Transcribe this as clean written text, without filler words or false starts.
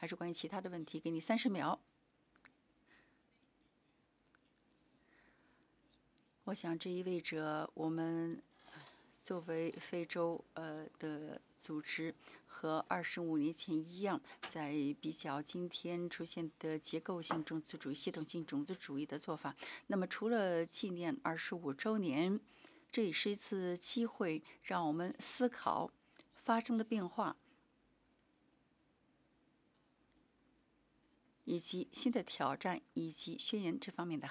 还是关于其他的问题？给你30秒。我想这意味着我们作为非洲的组织和25年前一样，在比较今天出现的结构性种族主义、系统性种族主义的做法。那么除了纪念25周年，这也是一次机会，让我们思考发生的变化以及新的挑战，以及宣言这方面的